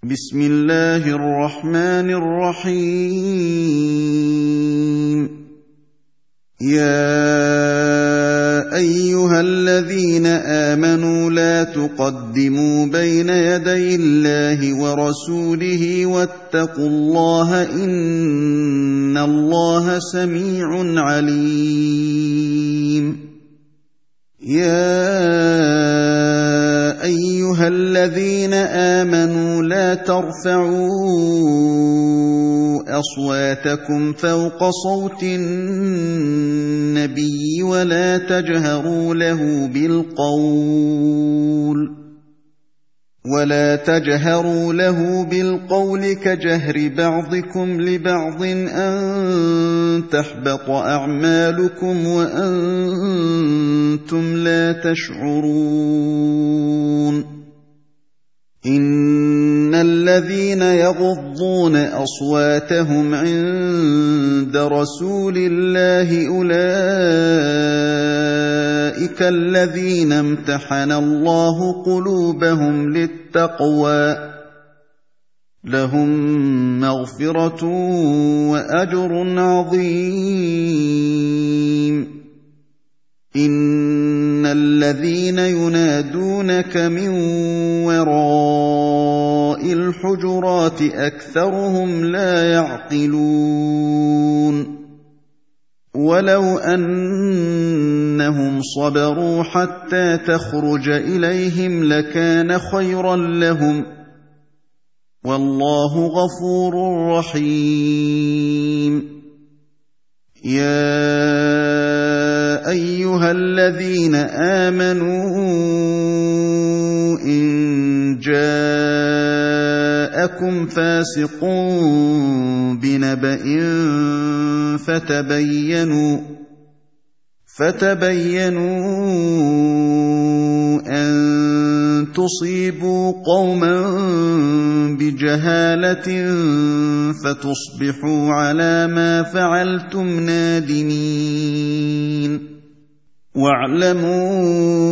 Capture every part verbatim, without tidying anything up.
بسم الله الرحمن الرحيم يا أيها الذين آمنوا لا تقدموا بين يدي الله ورسوله واتقوا الله إن الله سميع عليم يا أيها الذين آمنوا لا ترفعوا أصواتكم فوق صوت النبي ولا تجهروا له بالقول ولا تجهروا له بالقول كجهر بعضكم لبعض أن تحبط أعمالكم وأنتم لا تشعرون إن الذين يغضون أصواتهم عند رسول الله أولئك الذين امتحن الله قلوبهم للتقوى لهم مغفرة وأجر عظيم إن الذين ينادونك من وراء الحجرات أكثرهم لا يعقلون ولو أنهم صبروا حتى تخرج إليهم لكان خيرا لهم والله غفور رحيم يا أيها الذين آمنوا إن جاءكم فاسق بنبأ فتبينوا فتبينوا أن تصيبوا قوما بجهالة فتصبحوا على ما فعلتم نادمين واعلموا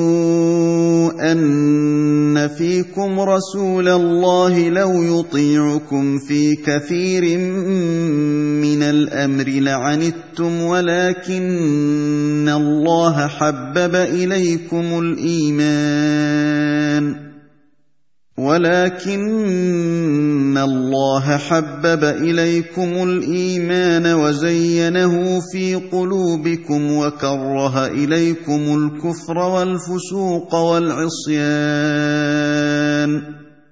أن فيكم رسول الله لو يطيعكم في كثير من الأمر لعنتم ولكن الله حبب إليكم الإيمان ولكن الله حبب إليكم الإيمان وزينه في قلوبكم وكره إليكم الكفر والفسوق والعصيان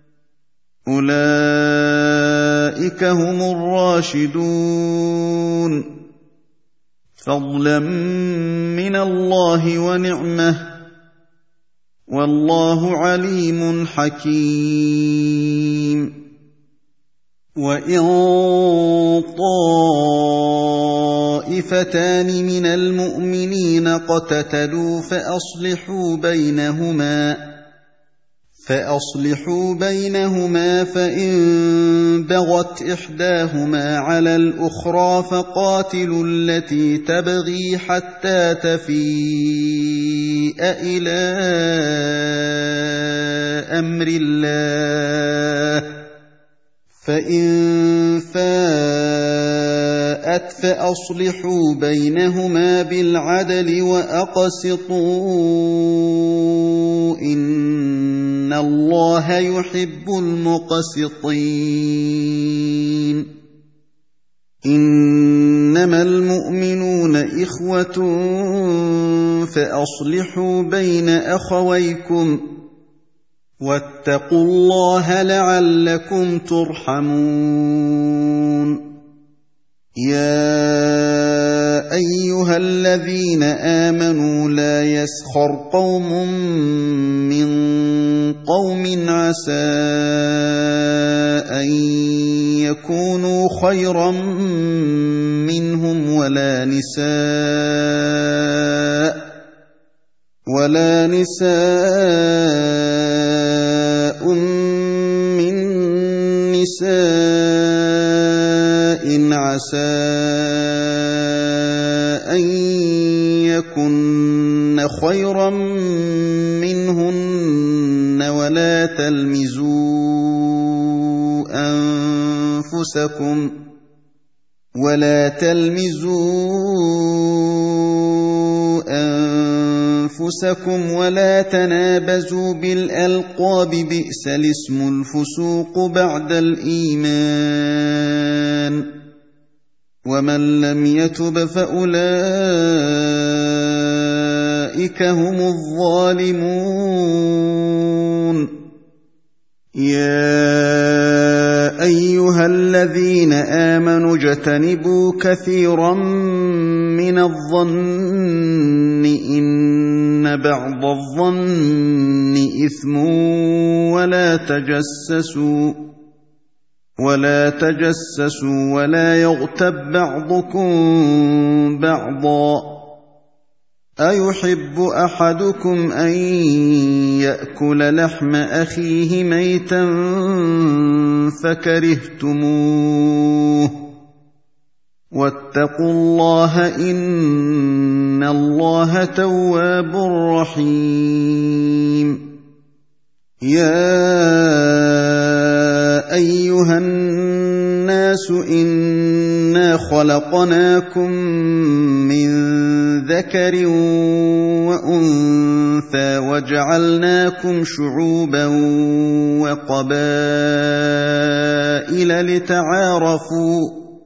أولئك هم الراشدون فضلا من الله ونعمه والله عليم حكيم وإن طائفتان من المؤمنين اقتتلوا فأصلحوا بينهما فأصلحوا بينهما فإن بغت إحداهما على الأخرى فقاتلوا التي تبغي حتى تفيء إلى أمر الله فإن فاءت فأصلحوا بينهما بالعدل وأقسطوا إن الله يحب المقسطين إنما المؤمنون إخوة فأصلحوا بين أخويكم واتقوا الله لعلكم ترحمون يا أيها الذين آمنوا لا يسخر قوم من قوم عسى أن يكونوا خيرا منهم ولا نساء ولا نساء من نساء عسى أن يكن خيرا منهن ولا تلمزوا أنفسكم ولا تلمزوا أنفسكم ولا تنابزوا بالألقاب بئس الاسم الفسوق بعد الإيمان ومن لم يتب فأولئك هم الظالمون يا أيها الذين آمنوا اجتنبوا كثيرا من الظن إن بعض الظن إثم ولا تجسسوا ولا تجسسوا ولا يغتب بعضكم بعضا أيحب أحدكم أن يأكل لحم أخيه ميتا فكرهتموه واتقوا الله إن الله تواب رحيم يا أيها الناس إنا خلقناكم من ذكر وأنثى وجعلناكم شعوبا وقبائل لتعارفوا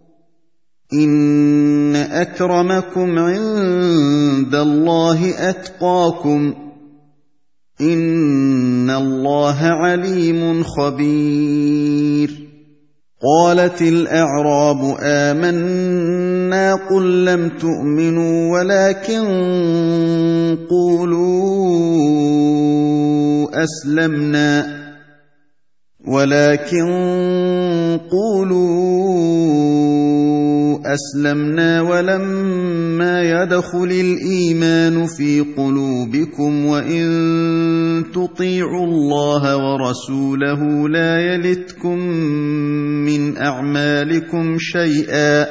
إن أكرمكم عند الله أتقاكم إن الله عليم خبير قالت الأعراب آمنا قل لم تؤمنوا ولكن قولوا أسلمنا ولكن قولوا أسلمنا ولما يدخل الإيمان في قلوبكم وإن تطيعوا الله ورسوله لا يلتكم من أعمالكم شيئا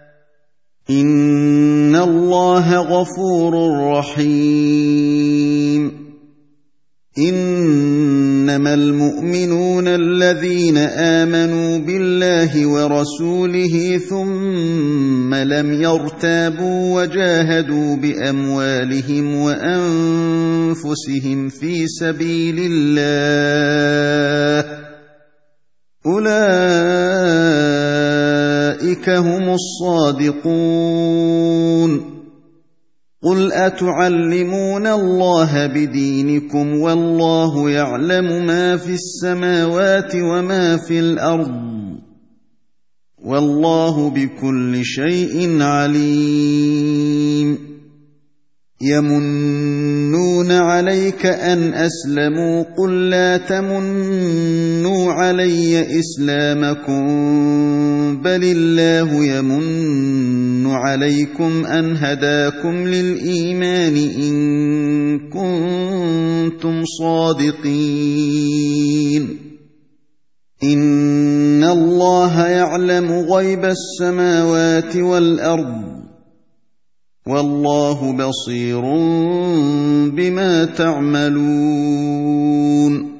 إن الله غفور رحيم إنما المؤمنون الذين آمنوا بالله ورسوله ثم لم يرتابوا وجاهدوا بأموالهم وأنفسهم في سبيل الله أولئك هم الصادقون قل أتعلمون الله بدينكم والله يعلم ما في السماوات وما في الأرض والله بكل شيء عليم يمنون عليك أن أسلموا قل لا تمنوا علي إسلامكم بل الله يمن عليكم أن هداكم للإيمان إن كنتم صادقين إن الله يعلم غيب السماوات والأرض والله بصير بما تعملون